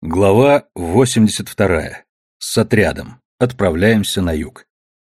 Глава 82. С отрядом. Отправляемся на юг.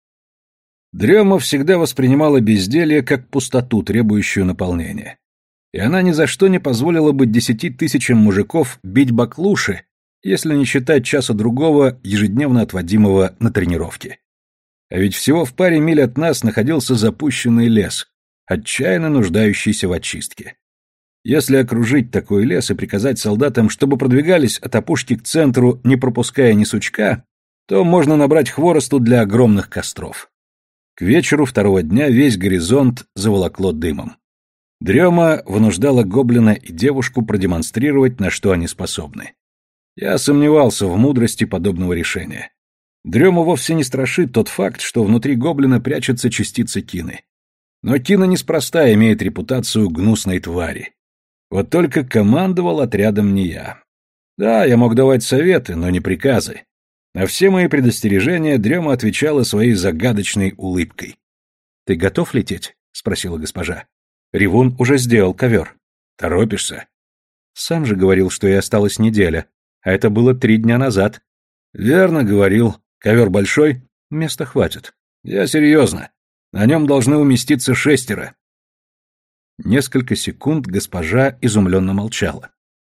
Дрема всегда воспринимала безделье как пустоту, требующую наполнения. И она ни за что не позволила бы 10 тысячам мужиков бить баклуши, если не считать часа другого, ежедневно отводимого на тренировки. А ведь всего в паре миль от нас находился запущенный лес, отчаянно нуждающийся в очистке. Если окружить такой лес и приказать солдатам, чтобы продвигались от опушки к центру, не пропуская ни сучка, то можно набрать хворосту для огромных костров. К вечеру второго дня весь горизонт заволокло дымом. Дрема вынуждала гоблина и девушку продемонстрировать, на что они способны. Я сомневался в мудрости подобного решения. Дрему вовсе не страшит тот факт, что внутри гоблина прячется частица Кины. Но Кина неспроста имеет репутацию гнусной твари. Вот только командовал отрядом не я. Да, я мог давать советы, но не приказы. На все мои предостережения Дрема отвечала своей загадочной улыбкой. «Ты готов лететь?» — спросила госпожа. «Ревун уже сделал ковер». «Торопишься?» «Сам же говорил, что ей осталась неделя, а это было 3 дня назад». «Верно говорил. Ковер большой?» «Места хватит». «Я серьезно. На нем должны уместиться 6. Несколько секунд госпожа изумленно молчала.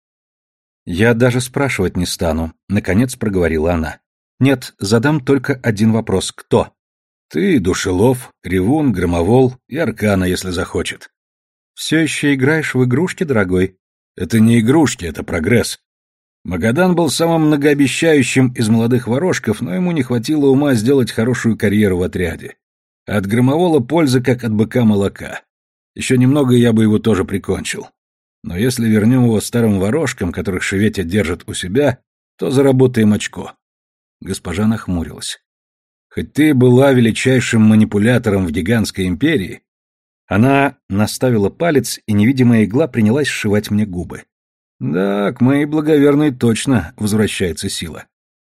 «Я даже спрашивать не стану», — наконец проговорила она. «Нет, задам только один вопрос. Кто?» «Ты, Душелов, Ревун, Громовол и Аркана, если захочет». «Все еще играешь в игрушки, дорогой?» «Это не игрушки, это прогресс. Магадан был самым многообещающим из молодых ворожков, но ему не хватило ума сделать хорошую карьеру в отряде. От Громовола польза, как от быка молока. Еще немного, и я бы его тоже прикончил. Но если вернем его старым ворожкам, которых Шеветя держит у себя, то заработаем очко». Госпожа нахмурилась. «Хоть ты была величайшим манипулятором в гигантской империи...» Она наставила палец, и невидимая игла принялась сшивать мне губы. «Да, к моей благоверной точно возвращается сила».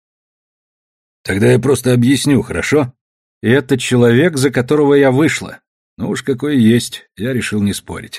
«Тогда я просто объясню, хорошо? Это человек, за которого я вышла. Ну уж какой есть, я решил не спорить.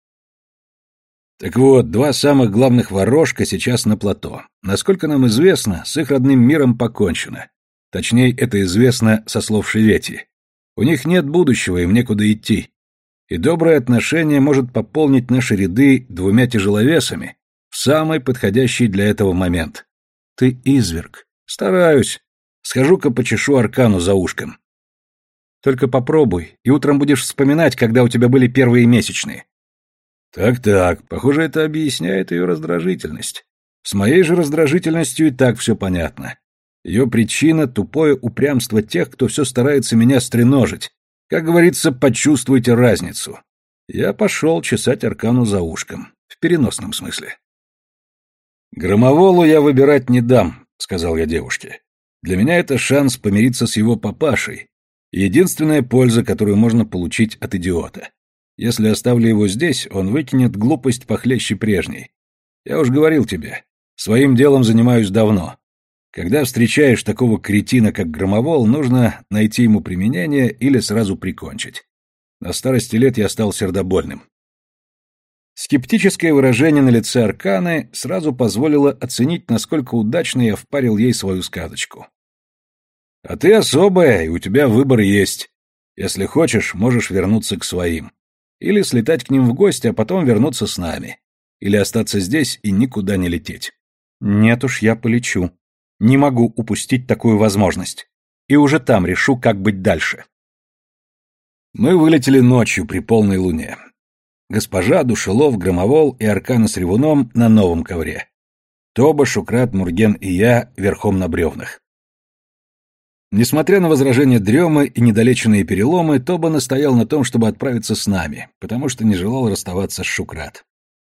Так вот, 2 самых главных ворожка сейчас на плато. Насколько нам известно, с их родным миром покончено. Точнее, это известно со слов Шевети. У них нет будущего, им некуда идти. И доброе отношение может пополнить наши ряды 2 тяжеловесами в самый подходящий для этого момент. Ты изверг. Стараюсь. Схожу-ка почешу Аркану за ушком. Только попробуй, и утром будешь вспоминать, когда у тебя были первые месячные». Так, похоже, это объясняет ее раздражительность. С моей же раздражительностью и так все понятно. Ее причина — тупое упрямство тех, кто все старается меня стреножить. Как говорится, почувствуйте разницу. Я пошел чесать Аркану за ушком. В переносном смысле. «Громоволу я выбирать не дам», — сказал я девушке. «Для меня это шанс помириться с его папашей. Единственная польза, которую можно получить от идиота. Если оставлю его здесь, он выкинет глупость похлеще прежней. Я уж говорил тебе, своим делом занимаюсь давно. Когда встречаешь такого кретина, как Громовол, нужно найти ему применение или сразу прикончить. На старости лет я стал сердобольным». Скептическое выражение на лице Арканы сразу позволило оценить, насколько удачно я впарил ей свою сказочку. «А ты особая, и у тебя выбор есть. Если хочешь, можешь вернуться к своим. Или слетать к ним в гости, а потом вернуться с нами. Или остаться здесь и никуда не лететь». «Нет уж, я полечу. Не могу упустить такую возможность. И уже там решу, как быть дальше». Мы вылетели ночью при полной луне. Госпожа, Душелов, Громовол и Аркана с Ревуном на новом ковре. Тоба, Шукрат, Мурген и я верхом на бревнах. Несмотря на возражения Дремы и недолеченные переломы, Тоба настоял на том, чтобы отправиться с нами, потому что не желал расставаться с Шукрат.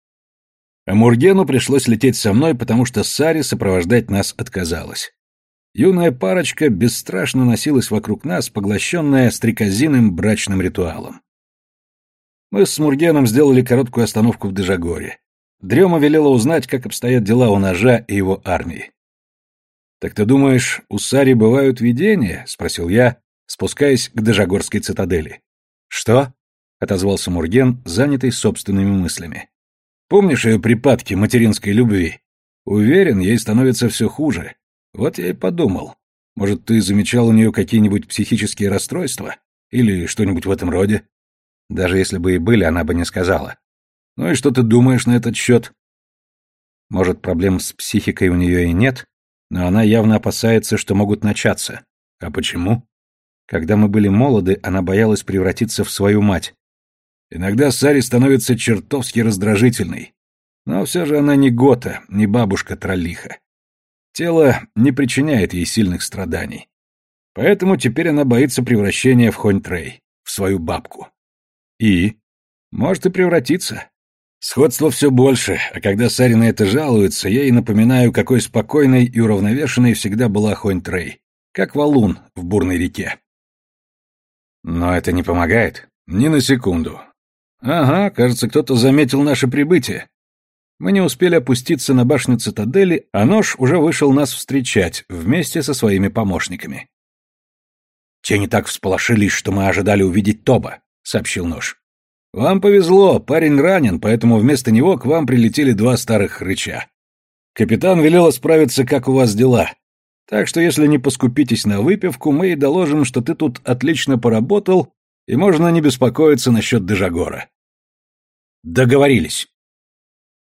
А Мургену пришлось лететь со мной, потому что Сари сопровождать нас отказалась. Юная парочка бесстрашно носилась вокруг нас, поглощенная стрекозиным брачным ритуалом. Мы с Мургеном сделали короткую остановку в Дежагоре. Дрема велела узнать, как обстоят дела у Ножа и его армии. «Так ты думаешь, у Сари бывают видения?» — спросил я, спускаясь к Дежагорской цитадели. «Что?» — отозвался Мурген, занятый собственными мыслями. «Помнишь ее припадки материнской любви? Уверен, ей становится все хуже. Вот я и подумал. Может, ты замечал у нее какие-нибудь психические расстройства? Или что-нибудь в этом роде? Даже если бы и были, она бы не сказала. Ну и что ты думаешь на этот счет? Может, проблем с психикой у нее и нет, но она явно опасается, что могут начаться. А почему? Когда мы были молоды, она боялась превратиться в свою мать. Иногда Сари становится чертовски раздражительной. Но все же она не Гота, не бабушка-троллиха. Тело не причиняет ей сильных страданий. Поэтому теперь она боится превращения в Хонь-Трей, в свою бабку. И? Может и превратиться. Сходство все больше, а когда Сари на это жалуется, я ей напоминаю, какой спокойной и уравновешенной всегда была Хонь-Трей, как валун в бурной реке. Но это не помогает? Ни на секунду. Ага, кажется, кто-то заметил наше прибытие. Мы не успели опуститься на башню цитадели, а Нож уже вышел нас встречать вместе со своими помощниками. «Те не так всполошились, что мы ожидали увидеть Тоба», — сообщил Нож. «Вам повезло, парень ранен, поэтому вместо него к вам прилетели 2 старых хрыча. Капитан велел справиться, как у вас дела. Так что если не поскупитесь на выпивку, мы и доложим, что ты тут отлично поработал, и можно не беспокоиться насчет Дежагора». «Договорились».